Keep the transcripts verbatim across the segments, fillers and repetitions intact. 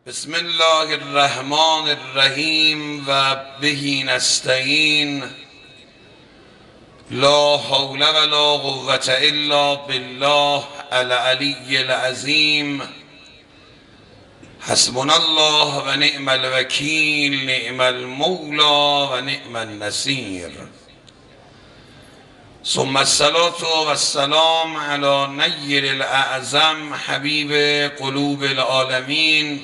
بسم الله الرحمن الرحیم و به نستعین. لا حول ولا قوة الا بالله العلی العظیم. حسبنا الله و نعم الوکیل، نعم المولا و نعم النصیر. ثم الصلاة و السلام علی نیر الاعظم حبیب قلوب العالمین،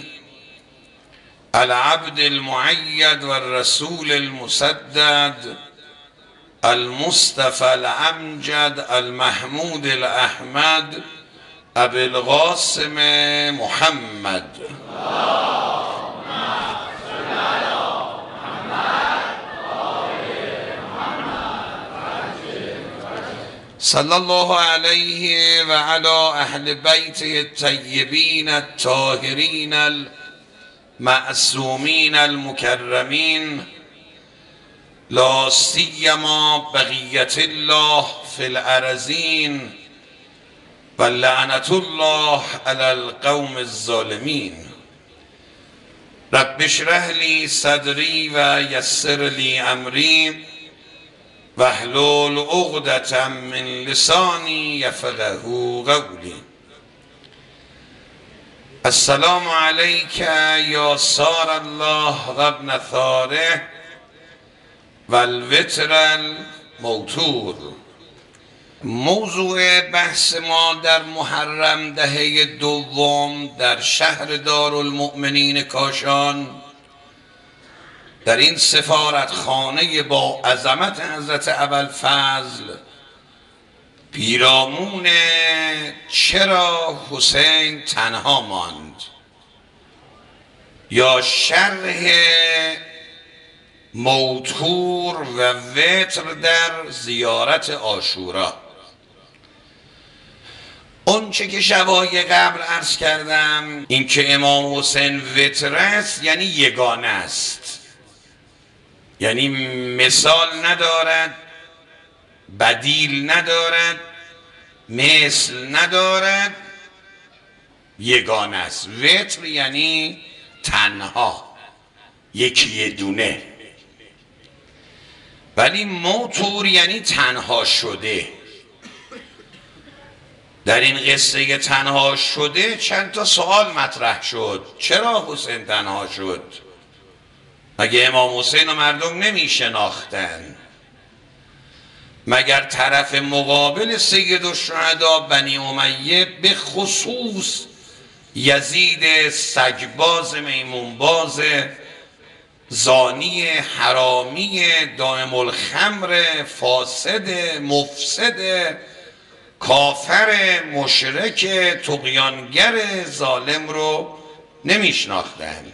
العبد المؤید و الرسول المسدد، المصطفى الامجد، المحمود الاحمد، ابی القاسم محمد. صلی الله علیه و علی اهل بیته الطیبین الطاهرین المعصومین المکرمین، لا سیما بقیت الله فی الارضین و لعنت الله علی القوم الظالمین. رب اشرح لی صدری و یسر لی امری واحلل عقدة من لسانی یفقهوا قولی. السلام علیک یا سار الله و ابن ثاره و الوتر الموتور. موضوع بحث ما در محرم دهه دوم در شهر دارالمؤمنین کاشان، در این سفارتخانه با عظمت حضرت ابوالفضل، پیرامون چرا حسین تنها ماند، یا شرح موتور و وتر در زیارت عاشورا. اون چه که شبای قبل عرض کردم، این که امام حسین وتر است یعنی یگانه است، یعنی مثال ندارد، بدیل ندارد، مثل ندارد، یگانه است. وتر یعنی تنها، یکی دونه. ولی موتور یعنی تنها شده. در این قصه تنها شده چند تا سوال مطرح شد. چرا حسین تنها شد؟ مگه امام حسین و مردم نمی شناختن؟ مگر طرف مقابل سید الشهدا بنی امیه، به خصوص یزید سگباز میمونباز زانی حرامی دائم الخمر فاسد مفسد کافر مشرک طغیانگر ظالم رو نمی شناختن؟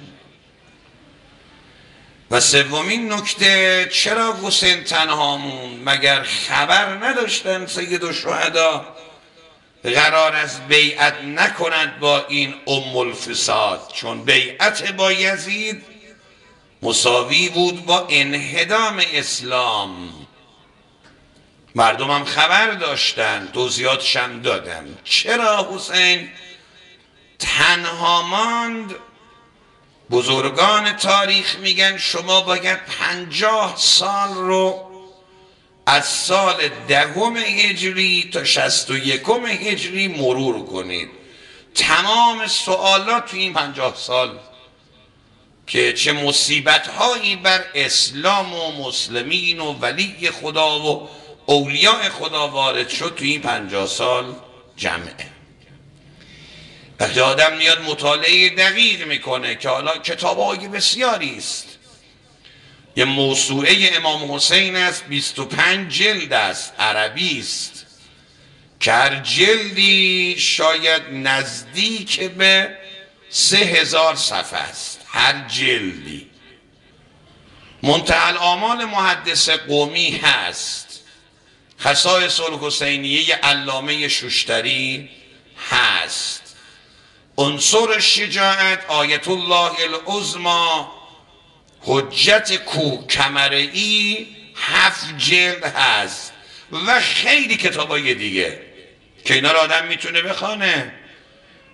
و سومین نکته، چرا حسین تنها موند؟ مگر خبر نداشتن سید الشهدا قرار است بیعت نکند با این ام الفساد؟ چون بیعت با یزید مساوی بود با انهدام اسلام. مردم هم خبر داشتن، توضیحاتش هم دادم. چرا حسین تنها ماند؟ بزرگان تاریخ میگن شما باید پنجاه سال رو از سال دهم هجری تا شصت و یکم هجری مرور کنید. تمام سوالات تو این پنجاه سال که چه مصیبت هایی بر اسلام و مسلمین و ولی خدا و اولیاء خدا وارد شد، تو این پنجاه سال جمعه. وقتی آدم میاد مطالعه دقیق میکنه که حالا کتاب‌های بسیاری است، یه موسوعه امام حسین است، بیست و پنج جلد است، عربی است، که هر جلدی شاید نزدیک به سه هزار صفحه است، هر جلدی. منتهی الآمال محدث قومی هست، خصائص الحسینیه علامه شوشتری هست، عنصر الشجاعت آیت الله العظمی حجت کوکمرئی هفت جلد هست و خیلی کتابای دیگه که اینا رو آدم میتونه بخونه.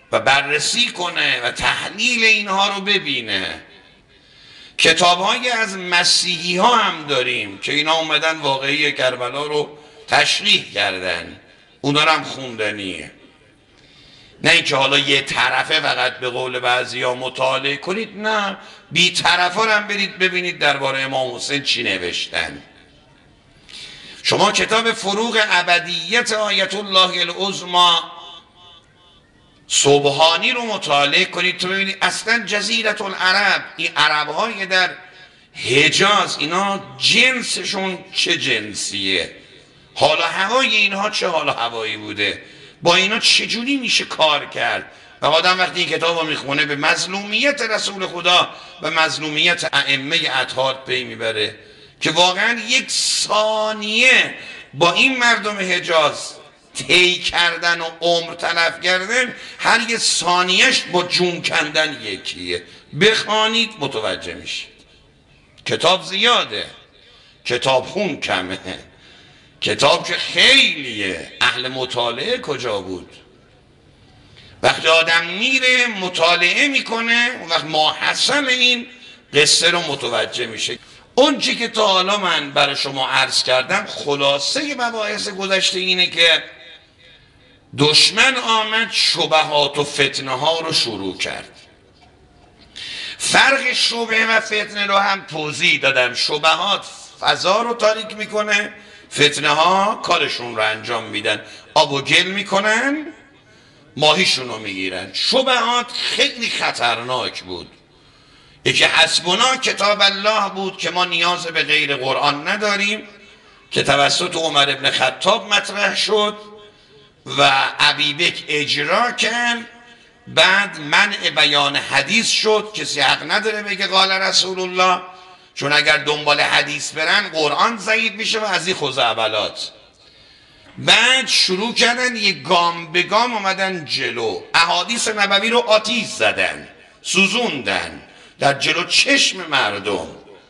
و بررسی کنه و تحلیل اینها رو ببینه. کتاب‌های از مسیحی ها هم داریم که اینا اومدن واقعی کربلا رو تشریح کردن، اونا رو هم خوندنیه. نه اینکه حالا یه طرفه فقط به قول بعضیا مطالعه کنید، نه، بی طرفا هم برید ببینید درباره امام حسین چی نوشتن. شما کتاب فروغ ابدیت آیت الله العظمی سبحانی رو مطالعه کنید تو ببینید اصلا جزیره العرب، این عرب های در حجاز، اینا جنسشون چه جنسیه، حالا هوای اینها چه حالا هوایی بوده، با اینا چجوری میشه کار کرد. و آدم وقتی این کتاب رو میخونه به مظلومیت رسول خدا و مظلومیت ائمه اطهار پی میبره که واقعا یک ثانیه با این مردم حجاز طی کردن و عمر تلف کردن، هر یه ثانیهش با جون کندن یکیه. بخوانید متوجه میشید. کتاب زیاده، کتاب خون کمه، کتاب که خیلیه، اهل مطالعه کجا بود؟ وقتی آدم میره مطالعه میکنه اون وقت ماحصل این قصه رو متوجه میشه. اون چی که تا حالا من برای شما عرض کردم خلاصه مباحث گذشته اینه که دشمن آمد شبهات و فتنه ها رو شروع کرد. فرق شبهه و فتنه رو هم توضیح دادم. شبهات فضا رو تاریک میکنه، فتنه ها کارشون رو انجام میدن، آب و گل میکنن، ماهیشون رو میگیرن. شبهات خیلی خطرناک بود. یکی حسبنا کتاب الله بود که ما نیاز به غیر قرآن نداریم، که توسط عمر ابن خطاب مطرح شد و ابیبکر اجرا کرد. بعد منع بیان حدیث شد، کسی حق نداره بگه قال رسول الله، چون اگر دنبال حدیث برن قرآن ضعیف میشه و از این خزعبلات. بعد شروع کردن یک گام به گام اومدن جلو، احادیث نبوی رو آتیش زدن، سوزوندن در جلو چشم مردم.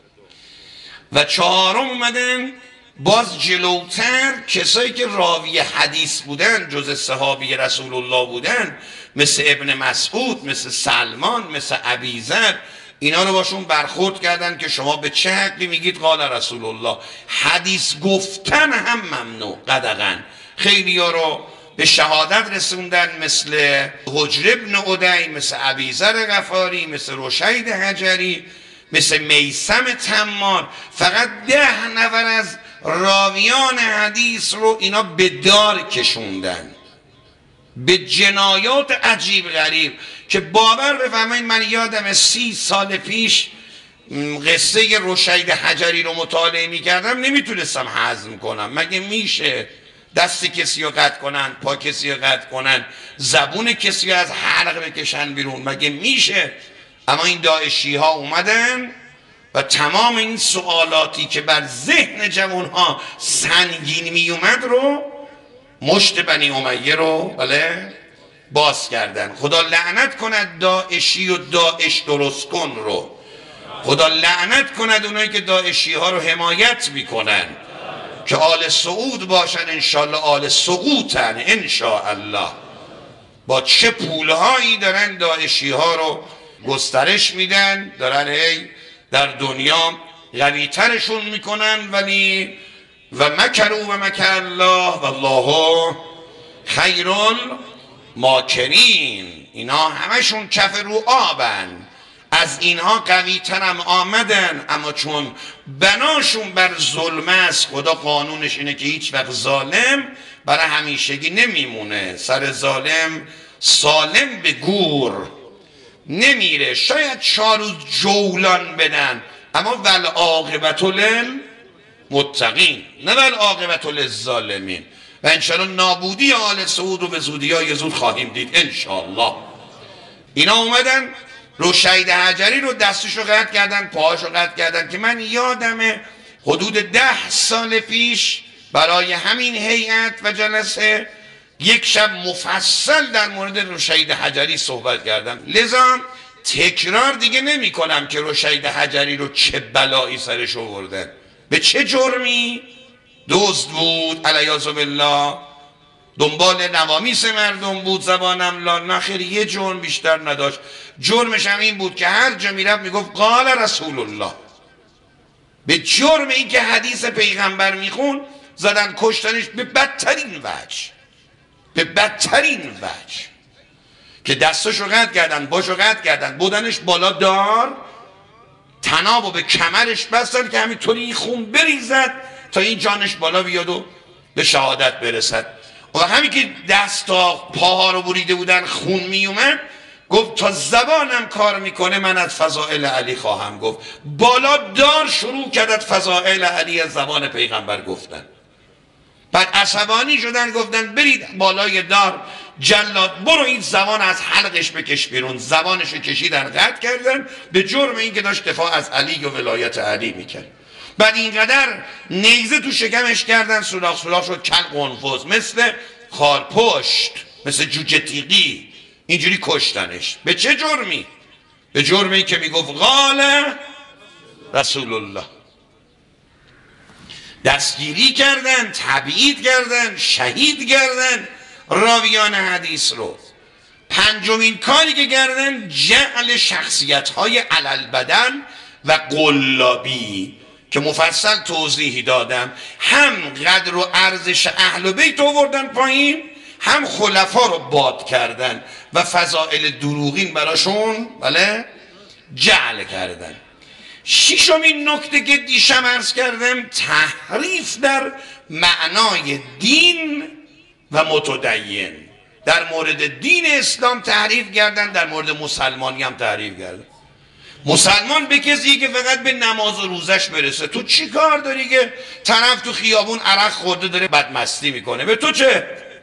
و چهارم اومدن باز جلوتر کسایی که راوی حدیث بودن جز صحابی رسول الله بودن، مثل ابن مسعود، مثل سلمان، مثل ابیذر، اینا رو باشون برخورد کردن که شما به چه حقی میگید قال رسول الله. حدیث گفتن هم ممنوع قدغن. خیلی ها رو به شهادت رسوندن، مثل حجر ابن عدی، مثل ابیذر غفاری، مثل رشید حجری، مثل میثم تمار. فقط ده نفر از راویان حدیث رو اینا به دار کشوندن، به جنایات عجیب غریب که باور بفرمایید من یادم سی سال پیش قصه رشید حجری رو مطالعه میکردم، نمیتونستم هضم کنم. مگه میشه دست کسی رو قطع کنن، پا کسی رو قطع کنن، زبون کسی رو از حلق بکشن بیرون؟ مگه میشه؟ اما این داعشی ها اومدن و تمام این سوالاتی که بر ذهن جوانها سنگین می اومد رو، مشت بنی امیه رو بله باز کردن. خدا لعنت کند داعشی و داعش درست کن رو. خدا لعنت کند اونایی که داعشی ها رو حمایت میکنن که آل سعود باشن، انشالله آل سقوطن انشاءالله. با چه پولهایی دارن داعشی ها رو گسترش میدن، دارن هی در دنیا قوی ترشون میکنن. ولی و مکروا و مکر الله والله خیر الماکرین. اینا همشون کف رو آبن، از اینها قوی ترم آمدن، اما چون بناشون بر ظلم است، خدا قانونش اینه که هیچ وقت ظالم برای همیشگی نمیمونه. سر ظالم سالم به گور نمیره. شاید چهار روز جولان بدن، اما والعاقبة للمتقین نه والعاقبة للظالمین. و انشاءالله نابودی آل سعود رو به زودی های زود خواهیم دید انشاءالله. اینا اومدن رشید حجری رو دستش رو قطع کردن، پاهاش رو قطع کردن، که من یادمه حدود ده سال پیش برای همین هیئت و جلسه یک شب مفصل در مورد رشید حجری صحبت کردم. لذا تکرار دیگه نمی کنم که رشید حجری رو چه بلایی سرش آوردن، به چه جرمی. دزد بود علیاذ بالله، دنبال نوامیس مردم بود، زبانم لا نخیر، یه جرم بیشتر نداشت. جرمش هم این بود که هر جا میرفت میگفت قال رسول الله. به جرم این که حدیث پیغمبر میخون زدن کشتنش به بدترین وجه، به بدترین وجه که دستشو قطع کردن، باشو قطع کردن، بودنش بالا دار، تنابو به کمرش بستن که همینطوری این خون بریزد تا این جانش بالا بیاد و به شهادت برسد. و همین که دستا پاها رو بریده بودن خون میومد، گفت تا زبانم کار میکنه من از فضائل علی خواهم گفت. بالا دار شروع کردت فضائل علی از زبان پیغمبر گفتن. بعد عصبانی شدن، گفتن برید بالای دار، جلاد برو این زبان از حلقش بکش بیرون. زبانش رو کشیدن قطع کردن به جرم این که داشت دفاع از علی و ولایت علی میکرد. بعد اینقدر نیزه تو شکمش کردن، سوراخ سوراخ شد کل قنفذ، مثل خارپشت، مثل جوجه تیغی، اینجوری کشتنش. به چه جرمی؟ به جرمی که میگفت قال رسول الله. دستگیری کردن، تبعید کردن، شهید کردن راویان حدیث رو. پنجمین کاری که کردن جعل شخصیت های علل بدن و قلابی که مفصل توضیحی دادم. هم قدر و ارزش اهل بیت آوردن پایین، هم خلفا رو باد کردن و فضائل دروغین براشون بله جعل کردن. ششمین نکته که دیشب عرض کردم تحریف در معنای دین و متدین. در مورد دین اسلام تحریف کردن، در مورد مسلمانی هم تحریف کردن. مسلمان به کسی که فقط به نماز و روزش برسه. تو چی کار داری که طرف تو خیابون عرق خورده داره بدمستی میکنه؟ به تو چه؟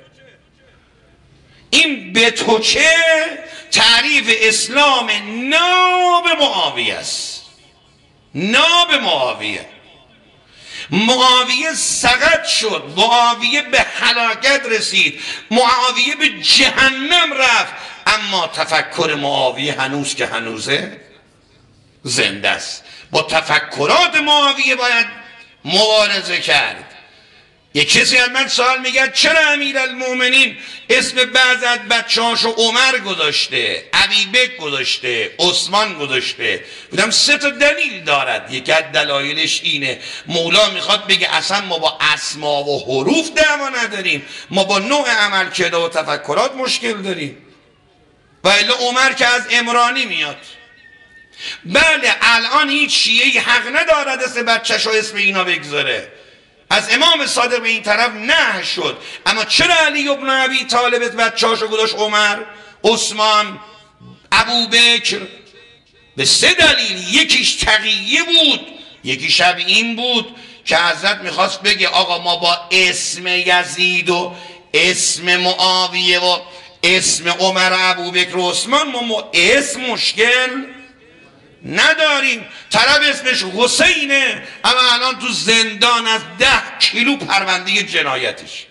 این به تو چه تعریف اسلام ناب معاویه است. ناب معاویه. معاویه سقط شد، معاویه به هلاکت رسید، معاویه به جهنم رفت، اما تفکر معاویه هنوز که هنوزه زنده است. با تفکرات معاویه باید مبارزه کرد. یک کسی از من سوال میگه چرا امیرالمومنین اسم بعض از بچه‌هاشو عمر گذاشته، ابیبکر گذاشته، عثمان گذاشته؟ بودم سه تا دلیل دارد. یکی از دلایلش اینه مولا میخواد بگه اصلا ما با اسما و حروف دعوا نداریم، ما با نوع عمل کرده و تفکرات مشکل داریم. و الا عمر که از عمرانی میاد. بله الان هیچ شیعه‌ای حق ندارد اسم بچه‌شو اسم اینا بگذاره. از امام صادق به این طرف نه شد، اما چرا علی ابن ابی طالب بچه‌هاشو گذاشت عمر، عثمان، ابوبکر؟ به سه دلیل. یکیش تقیه بود، یکیش هم این بود که حضرت میخواست بگه آقا ما با اسم یزید و اسم معاویه و اسم عمر و ابوبکر و عثمان ما اسم مشکل نداریم. طرف اسمش حسینه اما الان تو زندان از ده کیلو پرونده جنایتش.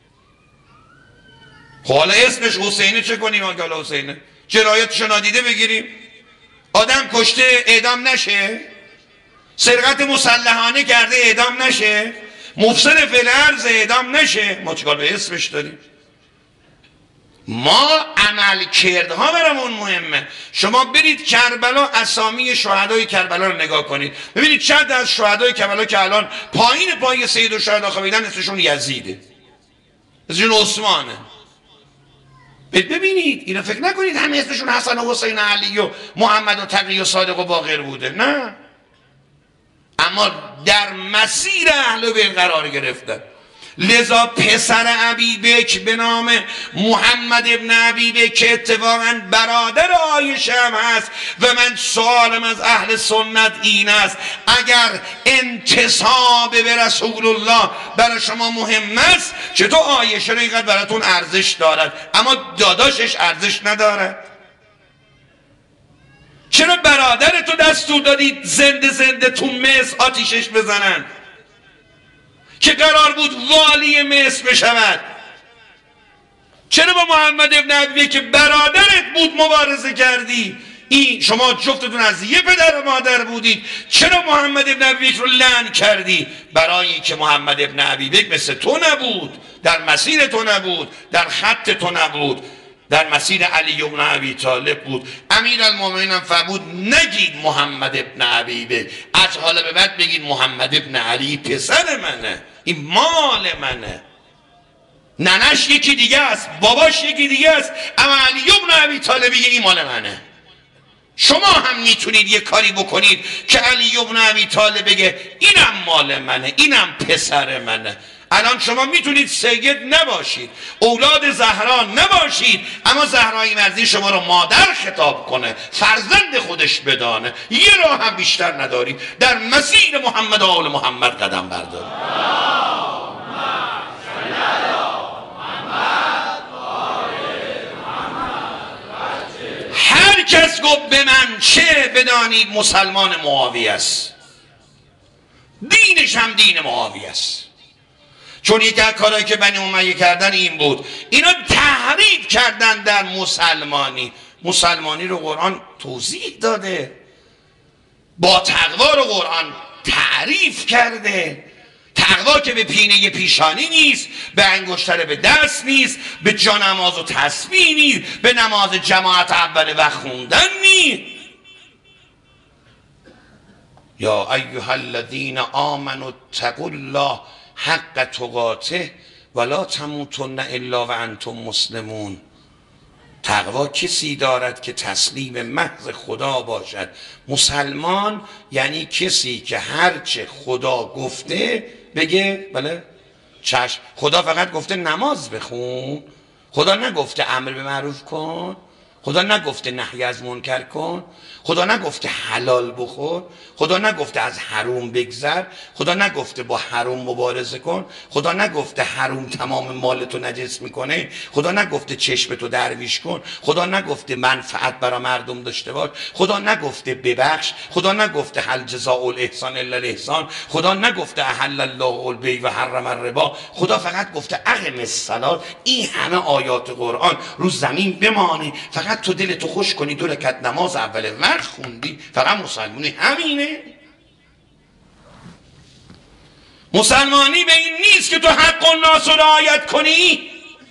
حالا اسمش حسینه چه کنیم؟ آگه حالا حسینه جنایتشو نادیده بگیریم؟ آدم کشته اعدام نشه؟ سرقت مسلحانه کرده اعدام نشه؟ مفسد فی الارض اعدام نشه؟ ما چیکار به اسمش داریم؟ ما عمل کردها برامون مهمه. شما برید کربلا، اسامی شهدای کربلا رو نگاه کنید، ببینید چند از شهدای کربلا که الان پایین پای سید الشهدا خوابیدن اسمشون یزیده، اسمشون عثمانه. ببینید اینا، فکر نکنید همه اسمشون حسن و حسین و علی و محمد و تقی و صادق و باقر بوده، نه، اما در مسیر اهل بیت قرار گرفتن. لذا پسر ابیبکر به نام محمد ابن ابیبکر که اتفاقا برادر عایشه هم هست و من سوالم از اهل سنت این است اگر انتساب به رسول الله برای شما مهم است چطور عایشه رو اینقدر براتون ارزش دارد اما داداشش ارزش ندارد؟ چرا برادر تو دستور دادید زنده زنده تو مصر آتیشش بزنن که قرار بود والی مصر بشود؟ چرا با محمد ابن ابی که برادرت بود مبارزه کردی این شما جفتتون از یه پدر و مادر بودید، چرا محمد ابن ابی بکر رو لعن کردی؟ برای اینکه محمد ابن ابی بکر مثل تو نبود، در مسیر تو نبود، در خط تو نبود، در مسیر علی ابن ابی طالب بود. امیرالمومنین هم فرمود نگید محمد ابن ابی بکر، از حالا به بعد بگید محمد ابن علی پسر منه، این مال منه، ننش یکی دیگه است، باباش یکی دیگه است، اما علی ابن ابی طالب این مال منه. شما هم میتونید یه کاری بکنید که علی ابن ابی طالب بگه اینم مال منه، اینم پسر منه. الان شما میتونید سید نباشید، اولاد زهرا نباشید، اما زهرای مرضی شما رو مادر خطاب کنه، فرزند خودش بدانه، یه راه هم بیشتر ندارید، در مسیر محمد و آل محمد قدم بردارید. هر کس گفت به من چه، بدانید مسلمان معاویه است، دینش هم دین معاویه است. چون یکی از کارهایی که بنی امیه کردن این بود، اینا تحریف کردن در مسلمانی. مسلمانی رو قرآن توضیح داده، با تقوا رو قرآن تعریف کرده. تقوا که به پینه پیشانی نیست، به انگشتر به دست نیست، به جانماز و تسبیح نیست، به نماز جماعت اول وقت خوندن نیست. یا ایها الذین آمنوا اتقوا الله حق تقاته ولا تموتن الا و انتم مسلمون. تقوا کسی دارد که تسلیم محض خدا باشد. مسلمان یعنی کسی که هرچه خدا گفته بگه بله چشم. خدا فقط گفته نماز بخون، خدا نگفته امر به معروف کن، خدا نگفته نهی از منکر کن، خدا نگفته حلال بخور، خدا نگفته از حروم بگذر، خدا نگفته با حروم مبارزه کن، خدا نگفته حروم تمام مالتو نجس میکنه، خدا نگفته چشمتو درویش کن، خدا نگفته منفعت برای مردم داشته باش، خدا نگفته ببخش، خدا نگفته هل جزاء الاحسان الا الاحسان، خدا نگفته احل الله البیع و حرم الربا، خدا فقط گفته اقم الصلاة. این همه آیات قرآن رو زمین بمانه، فقط تو دلتو خوش کنی دو رکعت نماز اول وقت خوندی، فقط مسلمانی همینه. مسلمانی به این نیست که تو حق الناس رو رعایت کنی.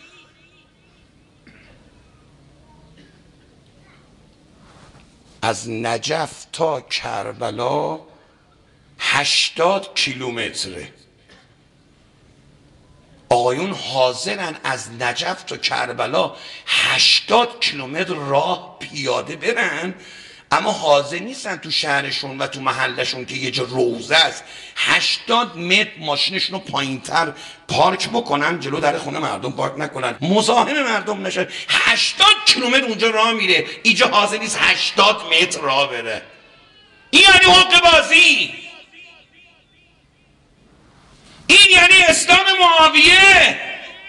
از نجف تا کربلا هشتاد کیلومتره. آقایون حاضرن از نجف تا کربلا هشتاد کیلومتر راه پیاده برن، اما حاضر نیستن تو شهرشون و تو محلشون که یه جا روزه است هشتاد متر ماشینشون رو پایینتر پارک بکنن، جلو در خونه مردم پارک نکنن، مزاحم مردم نشن. هشتاد کیلومتر اونجا راه میره، اینجا حاضر نیست هشتاد متر راه بره. این یعنی حق بازی، این یعنی اسلام معاویه.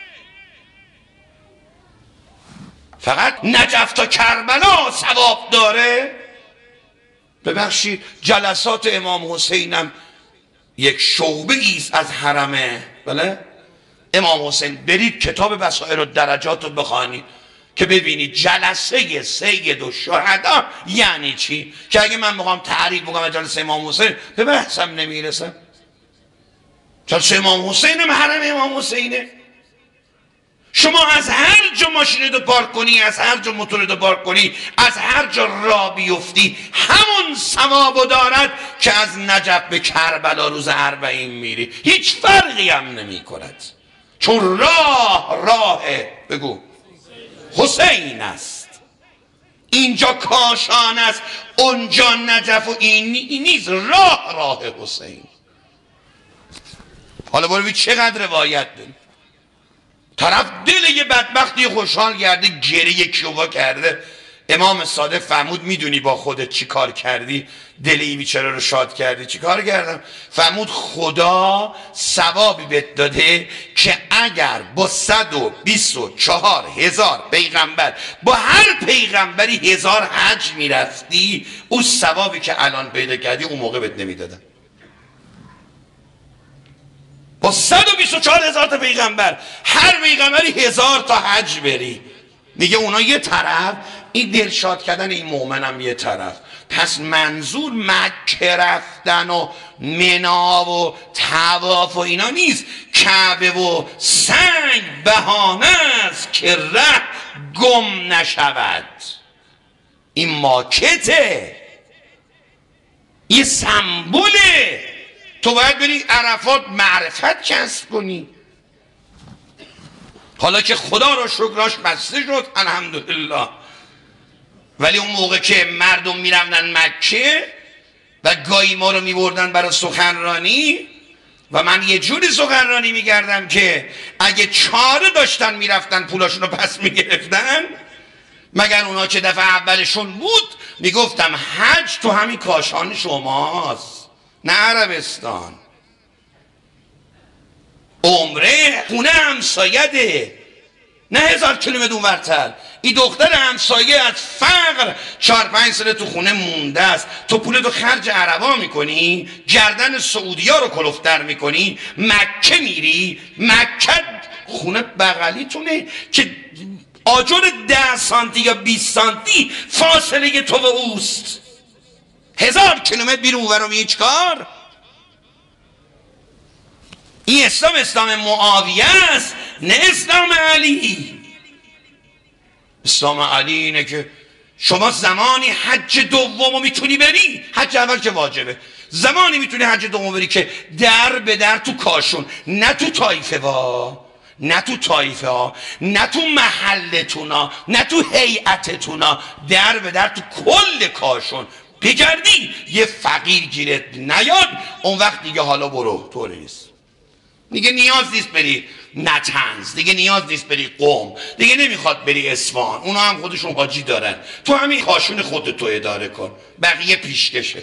فقط نجف تا کربلا ثواب داره. ببخشید جلسات امام حسینم یک شعبه ایست از حرمه. بله امام حسین برید کتاب بصائر و درجات رو بخوانید که ببینید جلسه سید و شهدا یعنی چی، که اگه من بخوام تعریف بکنم جلسه امام حسین به بحثم نمیرسم. جلسه امام حسین هم حرم امام حسینه. شما از هر جا ماشینتو پارک کنی، از هر جا موتورتو پارک کنی، از هر جا راه بیفتی، همون ثوابو دارد که از نجف به کربلا روز اربعین میری. هیچ فرقی هم نمی کند، چون راه راه بگو حسین است. اینجا کاشان است، اونجا نجف و این نیز راه راه حسین. حالا برو ببین چقدر روایت داریم. طرف دل یه بدبختی خوشحال کرده، گریه کیوبا کرده. امام صادق فرمود میدونی با خودت چی کار کردی؟ دل این بیچاره رو شاد کردی. چی کار کردم؟ فرمود خدا ثوابی بهت داده که اگر با صد و بیست و چهار هزار پیغمبر، با هر پیغمبری هزار حج میرفتی، اون ثوابی که الان پیدا کردی اون موقع بهت نمیدادن. با صد و بیست و چهار هزار تا پیغمبر، هر پیغمبری هزار تا حج بری. میگه اونا یه طرف این دلشاد کردن این مؤمنم یه طرف. پس منظور مکه رفتن و منا و طواف و اینا نیست. کعبه و سنگ بهانه است که ره گم نشود. این ماکته، یه سمبوله. تو باید بری عرفات معرفت کسب کنی. حالا که خدا رو شکراش بسته شد الحمدلله، ولی اون موقع که مردم میرفتن مکه و گاهی ما رو میبردن برای سخنرانی و من یه جوری سخنرانی میکردم که اگه چاره داشتن میرفتن پولاشون رو پس میگرفتن، مگر اونا که دفعه اولشون بود، میگفتم حج تو همین کاشان شماست نه عربستان. عمره خونه همسایده نه هزار کیلومتر اونورتر. این دختر همسایه از فقر چهار پنج ساله تو خونه مونده است. تو پولتو خرج عربا میکنی، گردن سعودیا رو کلفتر میکنی، مکه میری. مکه خونه بغلیتونه که آجر ده سانتی یا بیست سانتی فاصله تو و اوست. هزار کیلومتر بیرون اونور رو میگی چیکار؟ این اسلام اسلام معاویه است نه اسلام علی. اسلام علی اینه که شما زمانی حج دومو میتونی بری، حج اول که واجبه، زمانی میتونی حج دومو بری که در به در تو کاشون، نه تو طایفه وا، نه تو طایفه ها، نه تو محلتونا، نه تو هیئتتونا، در به در تو کل کاشون بگردی. یه فقیر گیرت نیاد، اون وقت دیگه حالا برو. طوری نیست دیگه، نیاز نیست بری نتنز، دیگه نیاز نیست بری قم، دیگه نمیخواد بری اصفهان، اونا هم خودشون حاجی دارن. تو همین کاشون خودتو اداره کن، بقیه پیشکشت.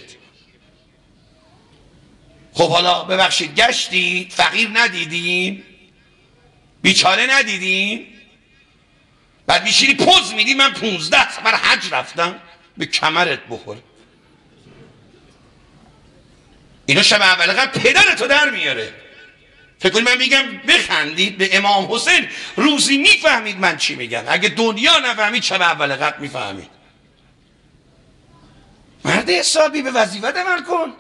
خب حالا ببخشید گشتی فقیر ندیدیم، بیچاره ندیدیم، بعد میشینی پوز میدی من پونزده سفر حج رفتم، به کمرت بخوره. اینا شب اول قبل پدرتو در میاره. فکر کنید من میگم بخندید به امام حسین، روزی میفهمید من چی میگم. اگه دنیا نفهمید شب اول قبل میفهمید. مرد حسابی به وظیفت عمل کن.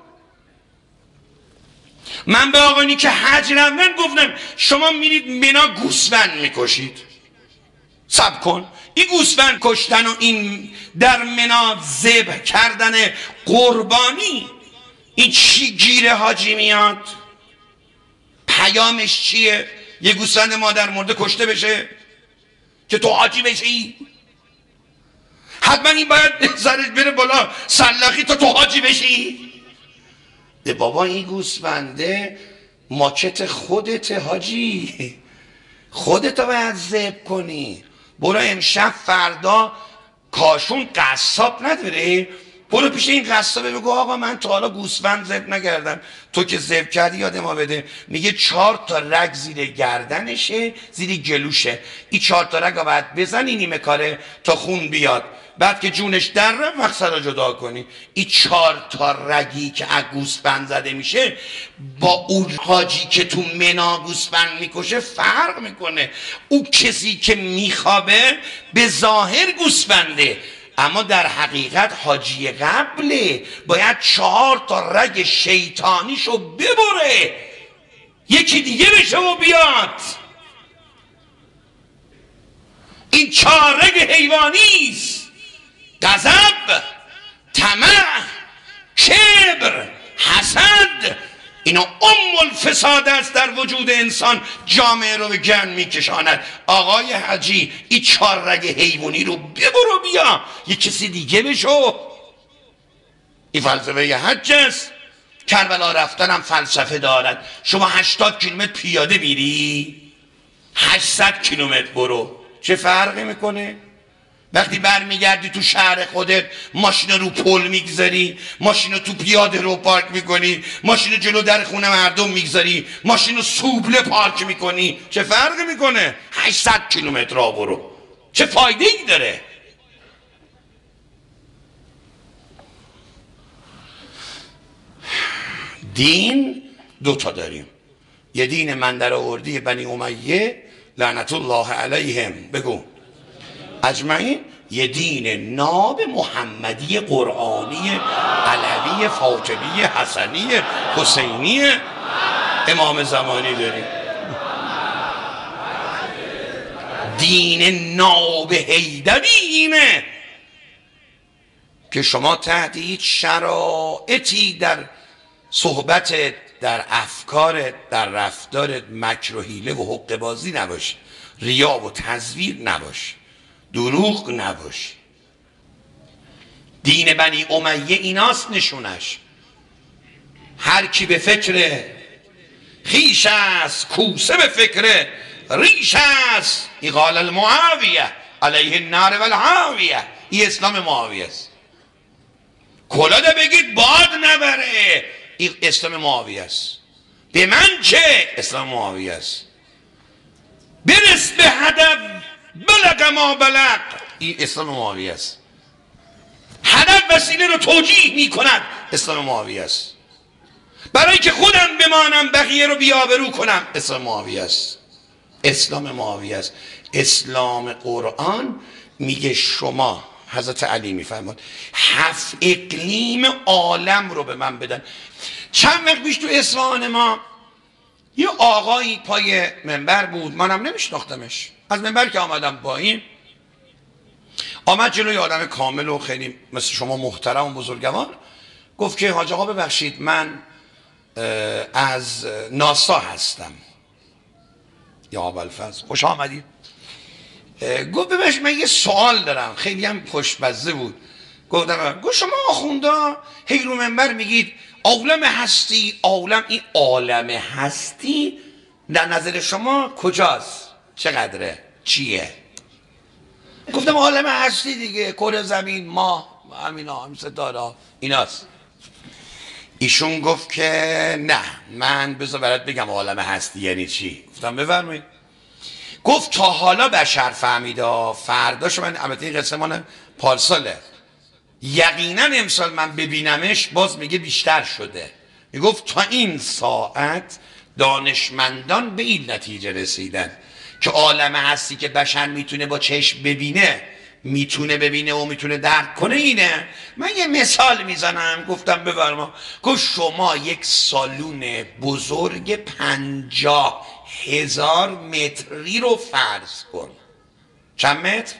من به آقایی که حج رفتن گفتم شما میرید منا گوسفند میکشید، صبر کن. این گوسفند کشتن و این در منا ذبح کردن قربانی، این چی گیره حاجی میاد؟ پیامش چیه؟ یه گوسفند مادر مرده کشته بشه که تو حاجی بشی؟ حتما این باید سرش بره بالا سلاخی تا تو حاجی بشی؟ ده بابا این گوسفنده ماکت خودت حاجی، خودت باید ذبح کنی. برو امشب فردا کاشون قصاب نداره، برو پیش این قصابه بگو آقا من تا حالا گوسفند ذبح نکردم، تو که ذبح کردی یاد ما بده. میگه چهار تا رگ زیر گردنشه، زیر گلوشه، این چهار تا رگ رو باید بزنی نیمه کاره تا خون بیاد، بعد که جونش در رفت مقصد رو جدا کنی. این چهار تا رگی که از گوسفند زده میشه با اون حاجی که تو منا گوسفند میکشه فرق میکنه. او کسی که میخوابه به ظاهر گوسفنده، اما در حقیقت حاجی قبله، باید چهار تا رگ شیطانیشو ببره یکی دیگه بشه و بیاد. این چهار رگ حیوانیست: غضب، طمع، کبر، حسد. اینا ام الفساد است در وجود انسان، جامعه رو به گن میکشاند. آقای حاجی این چهار رگ حیوانی رو ببرو بیا یه کسی دیگه بشو. این فلسفه یه حج است. کربلا رفتن هم فلسفه دارد. شما هشتاد کیلومتر پیاده میری، هشتصد کیلومتر برو، چه فرقی میکنه؟ وقتی برمیگردی تو شهر خودت ماشین رو پل میگذاری، ماشین رو تو پیاده رو پارک میکنی، ماشین جلو در خونه مردم میگذاری، ماشین رو سوبله پارک میکنی، چه فرقی میکنه؟ هشتصد کیلومتر را برو، چه فایده ای داره؟ دین دوتا داریم، یه دین من در آوردی بنی امیه لعنت الله علیهم بگو اجمعین، یه دین ناب محمدی قرآنی علوی فاطمی حسنی حسینی امام زمانی داریم. دین ناب حیدری اینه که شما تحت هیچ شرایطی در صحبتت، در افکارت، در رفتارت مکر و حیله و حقه بازی نباشه، ریا و تزویر نباشه، دروغ نباشه. دین بنی امیه ایناست نشونش. هر کی به فکر خیش است کوسه به فکر ریش است. این قال المعاویه علیه النار و الحاویه. این اسلام معاویه است. کلاده بگید باد نبره، این اسلام معاویه است. به من چه؟ اسلام معاویه است. برس به هدف بلغ ما بلغ، این اسلام معاویه است. هدف وسیله رو توجیه می کند، اسلام معاویه است. برای که خودم بمانم بقیه رو بیابرو کنم، اسلام معاویه است. اسلام معاویه است. اسلام قرآن میگه شما، حضرت علی میفرماد هفت اقلیم عالم رو به من بدن. چند وقت پیش تو اصفهان ما یه آقایی پای منبر بود، منم نمیشناختمش. از منبر که آمدم پایین، آمد جلوی آدم کامل و خیلی مثل شما محترم و بزرگوار، گفت که حاج آقا ببخشید من از ناسا هستم. یا ابوالفضل خوش آمدید. گفت ببخشید من یه سوال دارم. خیلی هم خوشمزه بود. گفتم گفت شما آخوندا هی رو منبر میگید عالم هستی، عالم، این عالم هستی در نظر شما کجاست؟ چقدره؟ چیه؟ گفتم عالم هستی دیگه، کره زمین، ماه، همینا، هم ستاره ایناست. ایشون گفت که نه من بذار برات بگم عالم هستی یعنی چی. گفتم بفرمایید. گفت تا حالا بشر فهمیده، فرداش من البته این قصه مال پارساله، یقینا امسال من ببینمش باز میگه بیشتر شده. میگفت تا این ساعت دانشمندان به این نتیجه رسیدن که عالم هستی که بشر میتونه با چشم ببینه، میتونه ببینه و میتونه درک کنه اینه. من یه مثال میزنم. گفتم بفرما. گفت شما یک سالون بزرگ پنجاه هزار متری رو فرض کن. چند متر؟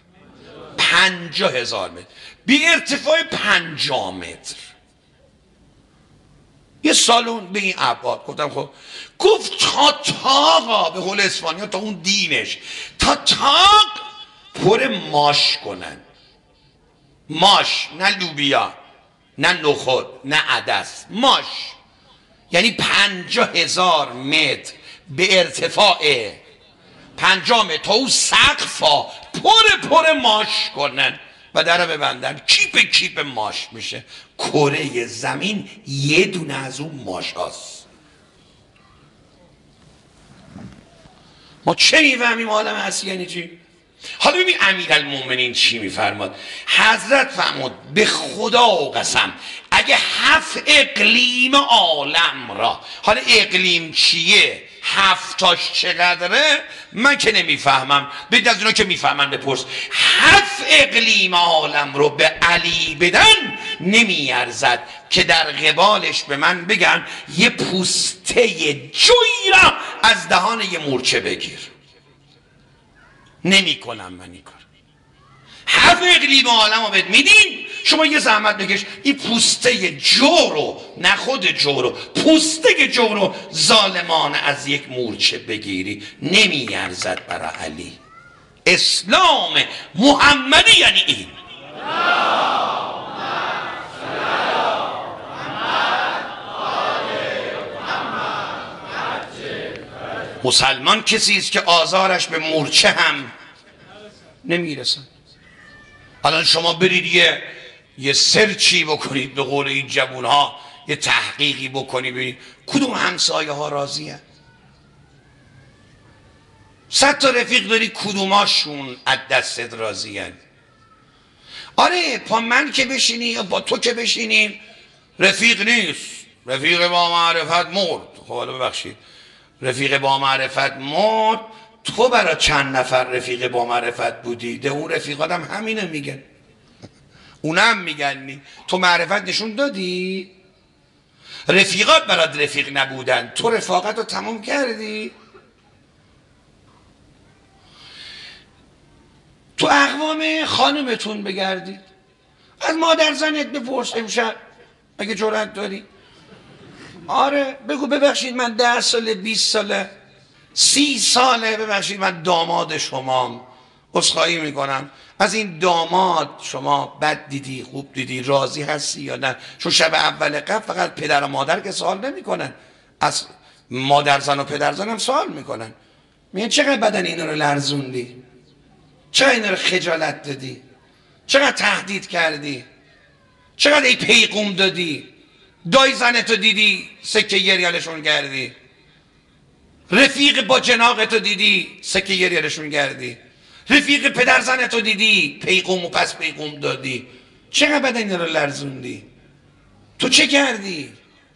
پنجاه هزار متر، بی ارتفاع پنجاه متر، یه سالون به این ابعاد. گفتم خب. گفت تا تاقا، به قول اسپانیا تا اون دینش، تا تاق پر ماش کنن. ماش، نه لوبیا، نه نخود، نه عدس، ماش. یعنی پنجاه هزار متر به ارتفاع پنجاه متر تا اون سقفا پر پر ماش کنن و در ببندن. کیپ کیپ ماش میشه. کره زمین یه دونه از اون ماش هاست. ما چه میفهمیم عالم هستی یعنی چی؟ حالا ببین امیرالمومنین چی میفرماد. حضرت فرمود به خدا قسم اگه هفت اقلیم عالم را، حالا اقلیم چیه، هفتاش چقدره من که نمیفهمم، بید از اونا که میفهمن بپرس. هفت اقلیم عالم رو به علی بدن نمیارزد که در قبالش به من بگن یه پوسته جوی را از دهان یه مورچه بگیر. نمی کنم من این کار. هفت اقلیم عالم رو بهت میدین، شما یه زحمت بکش این پوسته جو رو، نه خود جو رو، پوسته جو رو ظالمانه از یک مورچه بگیری. نمیارزد برای علی. اسلام محمدی یعنی این. مسلمان کسی است که آزارش به مورچه هم نمیرسه. الان شما برید یه یه سرچی بکنید، به قول این جوون ها یه تحقیقی بکنید ببینید کدوم همسایه ها راضی هست. صد تا رفیق داری کدوماشون از دستت راضی هست. آره با من که بشینی یا با تو که بشینیم رفیق نیست. رفیق با معرفت مرد. خب حالا ببخشید، رفیق با معرفت مرد تو برای چند نفر رفیق با معرفت بودی؟ ده اون رفیقاتم همینه میگن، اونم میگن نی. تو معرفت نشون دادی؟ رفیقات برات رفیق نبودن، تو رفاقت رو تموم کردی؟ تو اقوام خانمتون بگردید، از مادر زنت بپرس امشب اگه جرأت داری. آره بگو ببخشید من ده ساله بیست ساله سی ساله ببخشید من داماد شمام، عذرخواهی میکنم از این داماد شما بد دیدی خوب دیدی، راضی هستی یا نه؟ چون شب اول قبل فقط پدر و مادر که سوال نمیکنن، از مادر زن و پدر زن هم سوال میکنن، میگن چقدر بدن اینا رو لرزوندی، چقدر اینا رو خجالت دادی، چقدر تهدید کردی، چقدر ای پیغوم دادی، دای زنتو دیدی سکه گریالشون کردی، رفیق با جناقتو دیدی سکه گریالشون کردی، رفیق پدر زنتو دیدی پیغوم و پس پیغوم دادی، چقدر بدن اینا رو لرزوندی؟ تو چه کردی؟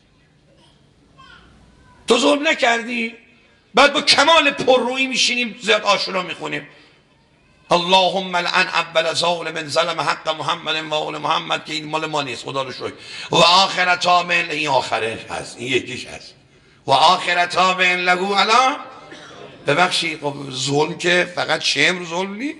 تو ظلم نکردی؟ بعد با کمال پررویی میشینیم زیاد عاشورا میخونیم اللهم لعن اول ظالم ظلم حق محمد و آل محمد، که این مال ما نیست خدا رو شکر، و آخر تامن، این آخره هست، این یکیش هست، و آخر تامن لگو علا. ببخشید ظلم که فقط شمر ظلم نی،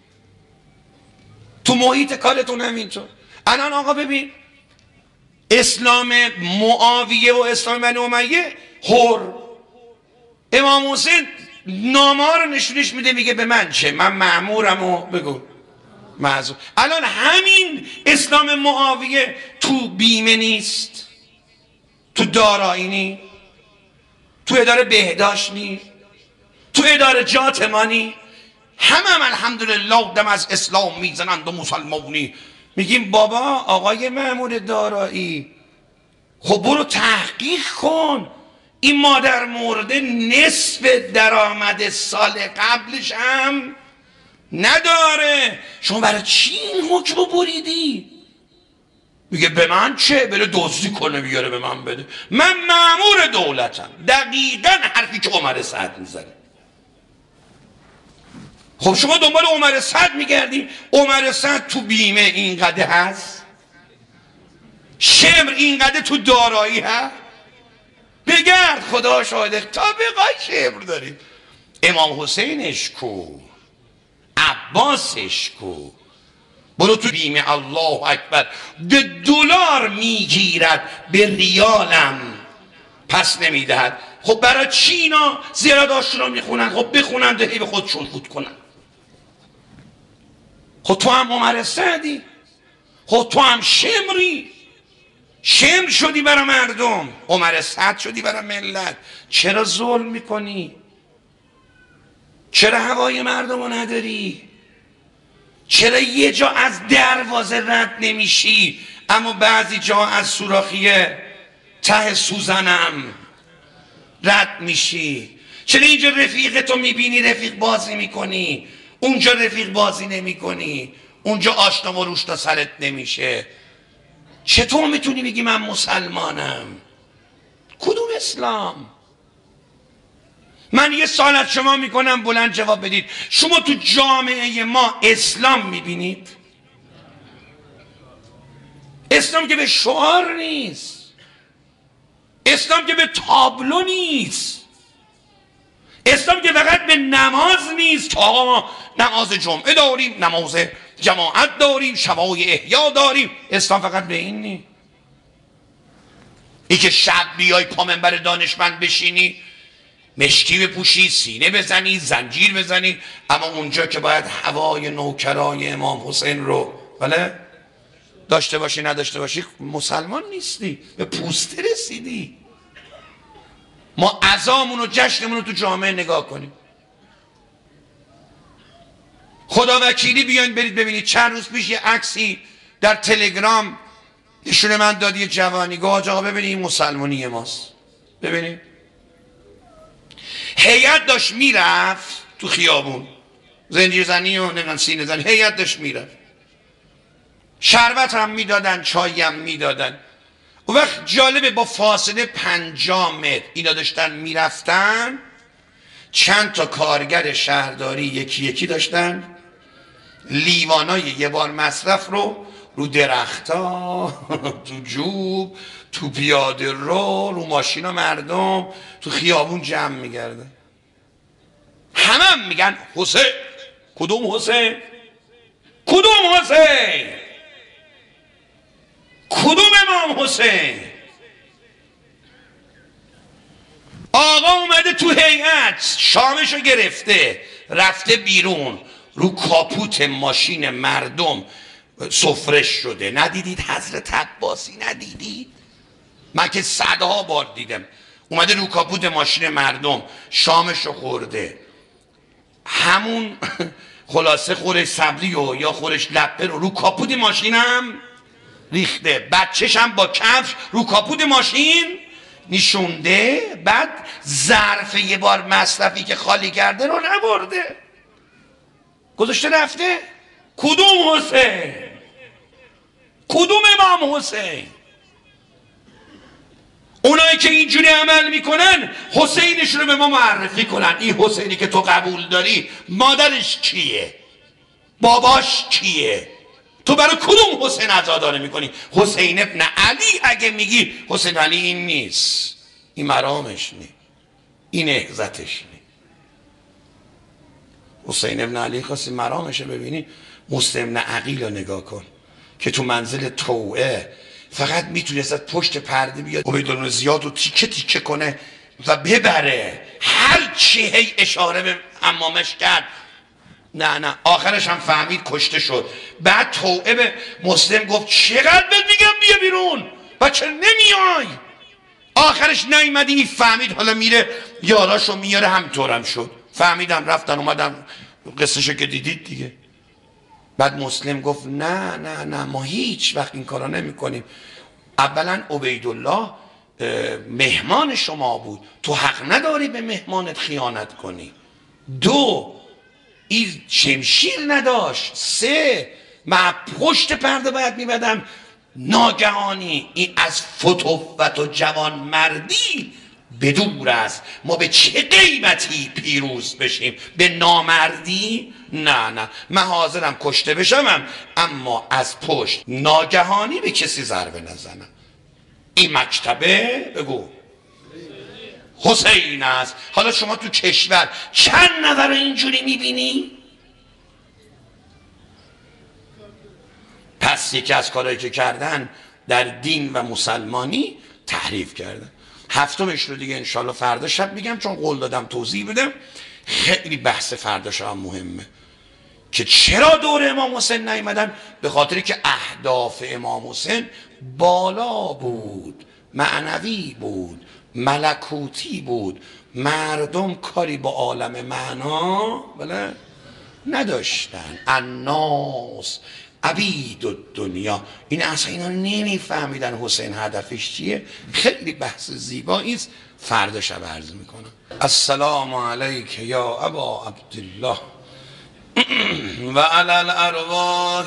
تو محیط کارتون همینطور. الان آقا ببین اسلام معاویه و اسلام بنی امیه، هر امام حسین نامه ها رو نشونش میده، میگه به من چه، من مأمورم و بگو معذور. الان همین اسلام معاویه تو بیمه نیست، تو دارایی نی، تو اداره بهداشت نی، تو اداره جات ما نی، همه هم الحمدلله دم از اسلام میزنند و مسلمانی. میگیم بابا آقای مأمور دارایی خب برو تحقیق کن، این مادر مرده نصف درآمد سال قبلش هم نداره، شما برای چی این حکم رو بریدی؟ میگه به من چه، بره دزدی کنه بیاره به من بده، من مأمور دولتم. دقیقا حرفی که عمر سعد میزنه. خب شما دنبال عمر سعد میگردی، عمر سعد تو بیمه اینقدر هست، شمر اینقدر تو دارایی هست، بگرد خدا شاهده تا بقای شمر داریم. امام حسینش کو، عباسش کو، برو تو بیمه الله اکبر به دلار میگیرد به ریالم پس نمیدهد. خب برای چی اینا زیرا عاشورا میخونن؟ خب بخونن ده به خودشون خود کنن. خب تو هم عمر سعدی، خب تو هم شمری، شمر شدی برای مردم، عمر سعد شدی برای ملت. چرا ظلم میکنی؟ چرا هوای مردم رو نداری؟ چرا یه جا از دروازه رد نمیشی اما بعضی جا از سوراخیه ته سوزنم رد میشی؟ چرا اینجا رفیقتو میبینی رفیق بازی میکنی، اونجا رفیق بازی نمی کنی، اونجا آشنا و روش تا سرت نمیشه؟ چطور میتونی بگی من مسلمانم؟ کدوم اسلام؟ من یه سوال از شما میکنم بلند جواب بدید. شما تو جامعه ما اسلام میبینید؟ اسلام که به شعار نیست، اسلام که به تابلو نیست، اسلام که فقط به نماز نیست. آقا ما نماز جمعه داریم، نماز جماعت داریم، شبای احیا داریم. اسلام فقط به این نیست. ای که شب بیای پا منبر دانشمند بشینی، مشکی بپوشی، سینه بزنی، زنجیر بزنی، اما اونجا که باید هوای نوکرای امام حسین رو بله داشته باشی نداشته باشی، مسلمان نیستی، به پوسته رسیدی. ما عزامون و جشنمون رو تو جامعه نگاه کنیم. خدا وکیلی بیاین برید ببینید. چند روز پیش یه عکسی در تلگرام نشون من داد، یه جوانی گفت آقا ببینید این مسلمانی ماست، ببینید. هیئت داشت میرفت تو خیابون، زنجیر زنی و نمیدونم سینه زنی، هیئت داشت میرفت، شربت هم میدادن، چای هم میدادن. اون وقت جالبه با فاصله پنجاه متر اینا داشتن میرفتن، چند تا کارگر شهرداری یکی یکی داشتن لیوانای یه بار مصرف رو رو درختا، تو جوب، تو پیاده رو، رو ماشینا مردم، تو خیابون جمع میگرده. همه هم میگن حسین. کدوم حسین؟ کدوم حسین؟ کدوم امام حسین؟ آقا اومده تو هیئت شامشو گرفته رفته بیرون، رو کاپوت ماشین مردم سفره شده. ندیدید حضرت عباسی؟ ندیدید؟ من که صدها بار دیدم. اومده رو کاپوت ماشین مردم شامشو خورده، همون خلاصه خورش سبزی و یا خورش لپه رو رو کاپوت ماشینم ریخته، بچه‌ش هم با کفش رو کاپوت ماشین نشونده، بعد ظرف یه بار مصرفی که خالی کرده رو نبرده، گذاشته رفته. کدوم حسین؟ کدوم امام حسین؟ اونایی که اینجوری عمل میکنن حسینش رو به ما معرفی کنن. این حسینی که تو قبول داری مادرش کیه؟ باباش کیه؟ تو برای کدوم حسین عزاداری میکنی؟ حسین ابن علی اگه میگی حسین علی این نیست، این مرامش نی، این احزتش نی. حسین ابن علی خواستی مرامش ببینی، مسلم ابن عقیل رو نگاه کن که تو منزل توعه فقط میتونست پشت پرده بیاد عبیدالله زیاد رو تیکه تیکه کنه و ببره، هر چی هی اشاره به امامش کرد. نه نه آخرش هم فهمید کشته شد. بعد توعه به مسلم گفت چقدر بهت میگم بیا بیرون، بچه نمیای. آخرش نیومدی، این فهمید حالا میره یاراشو میاره، همطورم شد. فهمیدم رفتن اومدم قصهشو که دیدید دیگه. بعد مسلم گفت نه نه نه ما هیچ وقت این کارا نمی کنیم. اولا عبیدالله مهمان شما بود، تو حق نداری به مهمانت خیانت کنی. دو، این شمشیر نداشت. سه، من پشت پرده باید میبدم ناگهانی. این از فتوت و جوان مردی بدور است. ما به چه قیمتی پیروز بشیم؟ به نامردی؟ نه نه من حاضرم کشته بشمم، اما از پشت ناگهانی به کسی ضربه نزنم. این مکتبه بگو حسین است. حالا شما تو کشور چند نفر اینجوری میبینی؟ پس یکی از کارهایی که کردن در دین و مسلمانی تحریف کردن. هفتمش رو دیگه انشالله فردا شب میگم، چون قول دادم توضیح بدم. خیلی بحث فردا شب مهمه که چرا دور امام حسین نیومدن. به خاطری که اهداف امام حسین بالا بود، معنوی بود، ملکوتی بود. مردم کاری با عالم معنا بله نداشتن. الناس عبید الدنیا. این اصلا اینا نمیفهمیدن حسین هدفش چیه. خیلی بحث زیبایی است، فردا شب عرض میکنم. السلام علیک یا ابا عبدالله و علی الارواح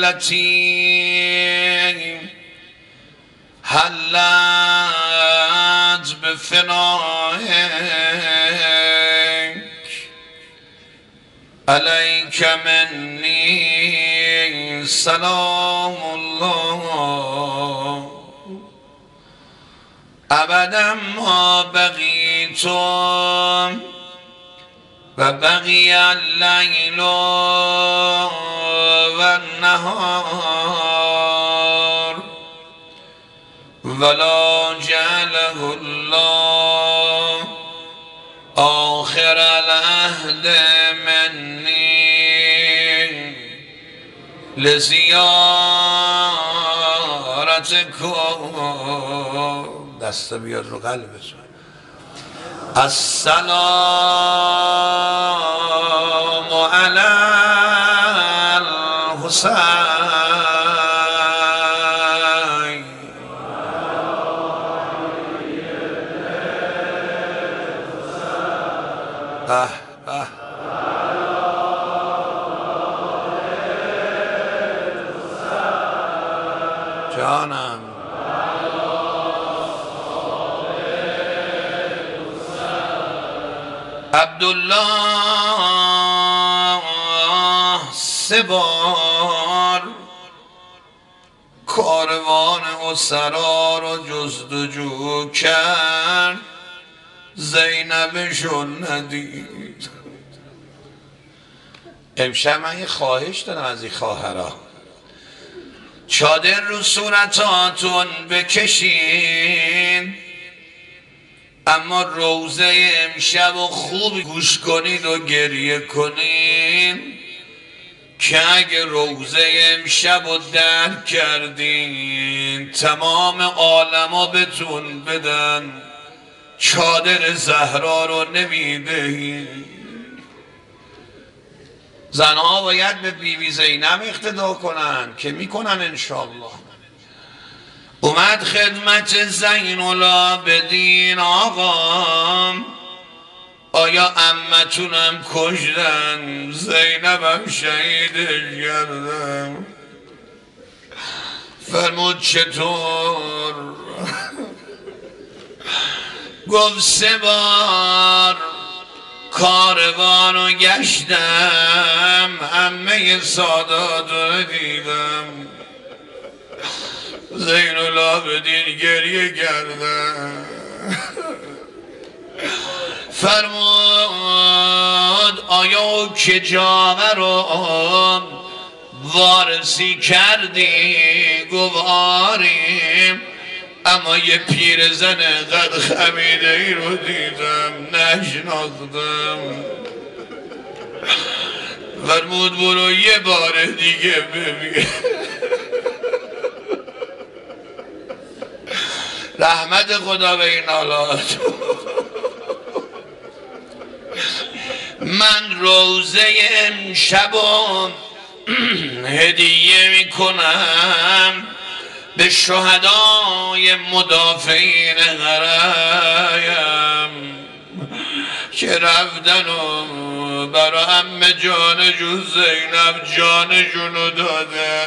التي حلت بفنائك علیک منی سلام الله ابدا ما بقیت و بقی اللیل و النهار ولا جعله الله آخر العهد منی لزیارتکم. دست بیاد رو قلبش. السلام علی الحسین به به جانم. عبدالله سه بار کاروان اسرا رو جستجو کرد، زینبشو ندید. امشب من یه خواهش دارم از این خواهرها، چادر رو صورتاتون بکشین، اما روزه امشب و خوب گوش کنید و گریه کنین که اگه روزه امشب رو درک کردین تمام عالم بهتون بدن، چادر زهرا رو نمیدهین. زنها باید به بیوی زینب اقتدا کنن که میکنن انشالله. اومد خدمت زین العابدین، آقا آیا عمتونم کشتن، زینبم شهیدش کردم. فرمود چطور؟ گفت سه بار کاروانو گشتم، عمه سادات رو دیدم، زین العابدین گریه کردم. فرمود آیا که جامه رو وارسی کردی؟ گفت آریم، اما یه پیرزن قد خمیده ای رو دیدم نشناختم. فرمود برو یه بار دیگه ببین. رحمت خدا به این حالات. من روزه امشبم هدیه میکنم به شهدای مدافعین حرم که رفتن و برا عمه جانشون زینب جانشونو داده،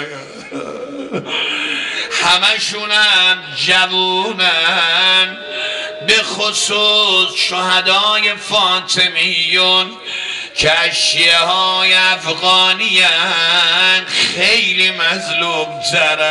همشونم جوونن، به خصوص شهدای فاطمیون که اشیه های افغانیان خیلی مظلوم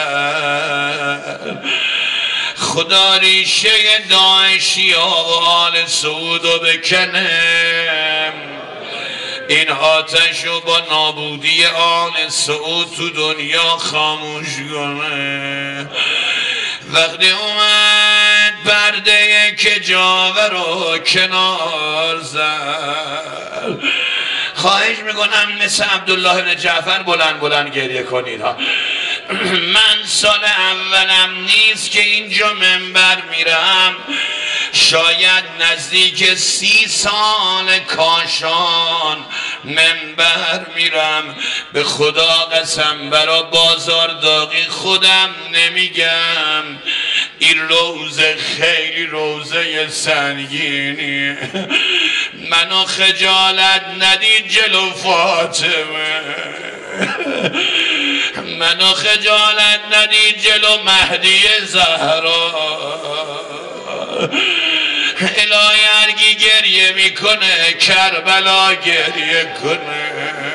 ترن. خدا ریشه داعشی ها و آل سعودو بکنه، این آتش رو با نابودی آل سعود تو دنیا خاموش کنه. وقتی اومد پرده که جاوه رو کنار زد، خواهش میکنم مثل عبدالله بن جعفر بلند بلند گریه کنید ها. من سال اولم نیست که اینجا منبر میرم، شاید نزدیک سی سال کاشان منبر میرم. به خدا قسم برا بازار داغی خودم نمیگم، این روزه خیلی روزه سنگینی. منو خجالت ندید جلو فاطمه، منو خجالت ندید جلو مهدی زهرا. الهی هرگی گریه میکنه کربلا گریه کنه،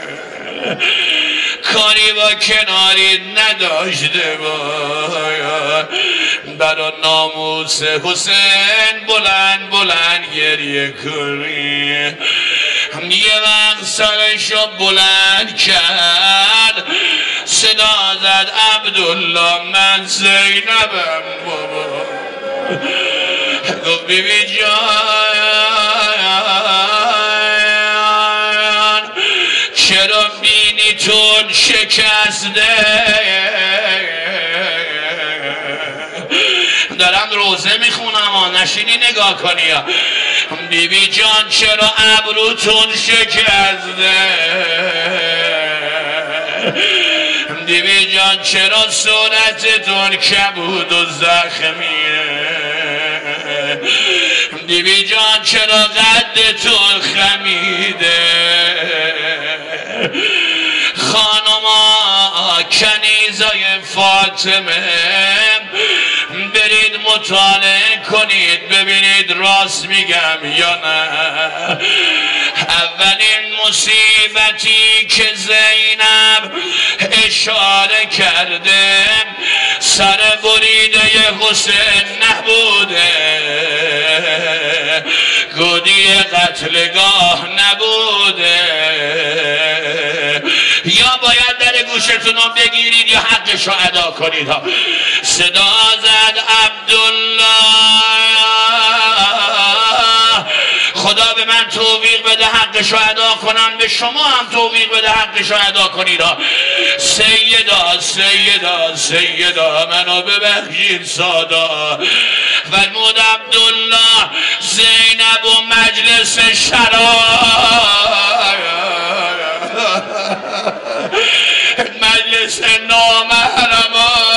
کاری با کناری نداشته باید. برا ناموس حسین بلند بلند گریه کنی. یه وقت سرشو بلند کرد، صدا زد عبدالله من زینبم بابا. گفت بی بی جان چرا بینیتون شکسته؟ دارم روزه میخونم ها، نشینی نگاه کنی ها. بی بی جان چرا ابروتون شکسته؟ بی بی جان چرا صورتتون کبود و زخمیه؟ بی بی جان چرا قدتون خمیده؟ خانما کنیزای فاطمه برید مطالعه کنید ببینید راست میگم یا نه. اولین مصیبتی که زینب اشاره کرده سر بریده حسین نبوده، گودی قتلگاه نبوده. یا باید در گوشتون رو بگیرید یا حقش رو ادا کنید. صدا زد عبدالله، خدا به من توفیق بده حقش رو ادا کنم، به شما هم توفیق بده حقش رو ادا کنید. سیدا سیدا سیدا منو ببخشید سادا. فرمود عبدالله زینب و مجلس شراب، مجلس نامحرم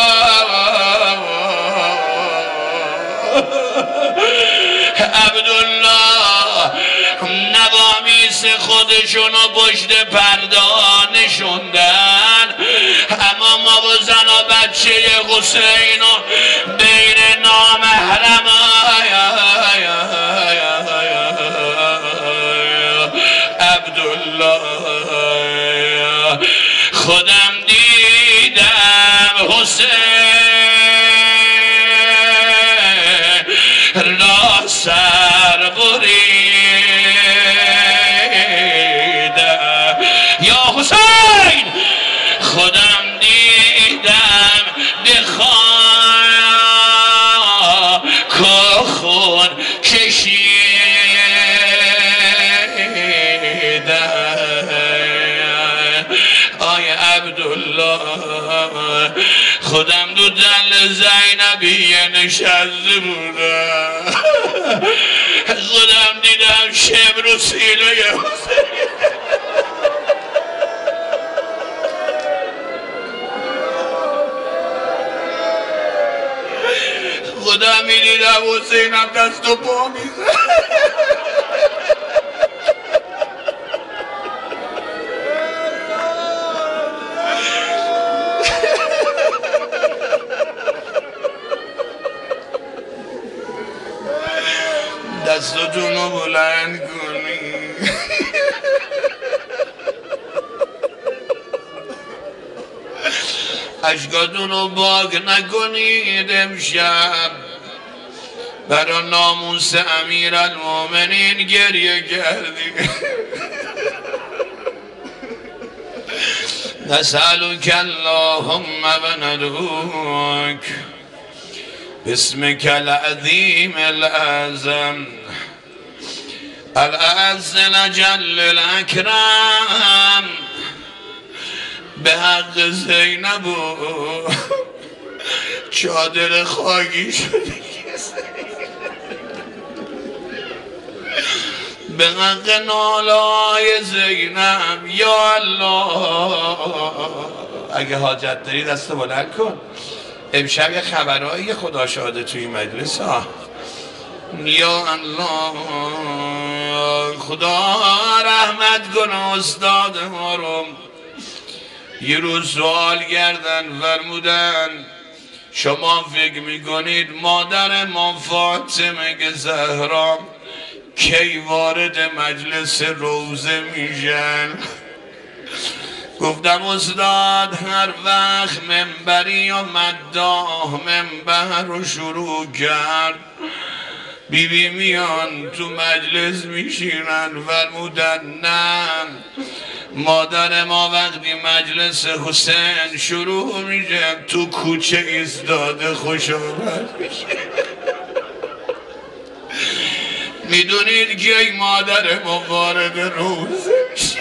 عبدالله نوامیس خودشونو پشت پرده نشوندن، اما ما و زن و بچه حسینو بین نامحرم عبدالله. خودم دیدم حسین را سر بریدم، یا حسین خودم دیدم بخواه که خون کشیدم. آی عبدالله خودم دو دل زینبیه نشسته بودم، خودم دیدم شبر و سیله حسین. خودم میدیدم حسینم دست و پا میزن. دستتون رو بلند کنید، اشکاتون رو باک نکنید. امشب برا ناموس امیر المومنین گریه کردید. نسألك اللهم وندعوك باسمك العظيم الأعظم الأعز الأجل الأكرم به حق زینب و چادر خاکی شده به حق نالای زینب یا الله. اگه حاجت داری دست بلند کن. امشب یه خبرهایی خدا شاهده توی مجلس ها. یا الله خدا رحمت کنه استاد ما رو. یه روز سوال کردن فرمودن شما فکر میکنید مادر ما فاطمه که زهرا کی وارد مجلس روزه میشن؟ گفتم استاد هر وقت منبری و مداح منبر رو شروع کرد بی بی میان تو مجلس میشینن. فرمودن نه، مادر ما وقتی مجلس حسین شروع میشه تو کوچه ایستاده خوش آمد میشه. میدونید که ای مادر ما وارد روزه میشه؟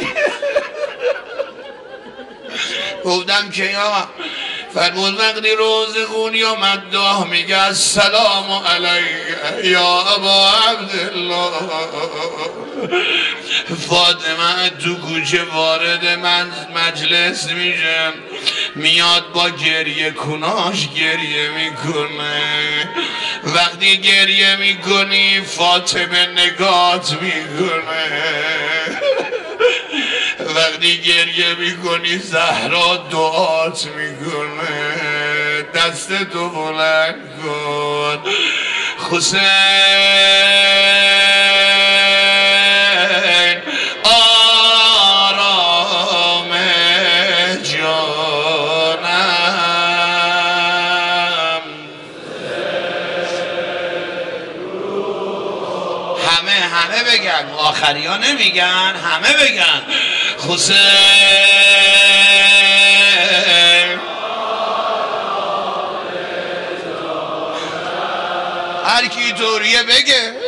گفتم که یا فرمود وقتی روزه خونی و مداح میگه السلام علیک یا ابا عبدالله. فاطمه تو کوچه وارد من مجلس میشه، میاد با گریه کناش گریه میکنه. وقتی گریه میکنی فاطمه نگات میکنه، وقتی گریه میکنی زهرا دعات میکنه. دست تو بلند کن حسین آرام جانم. همه همه بگن، آخری ها نمیگن، همه بگن حسین هر کی طوریه بگه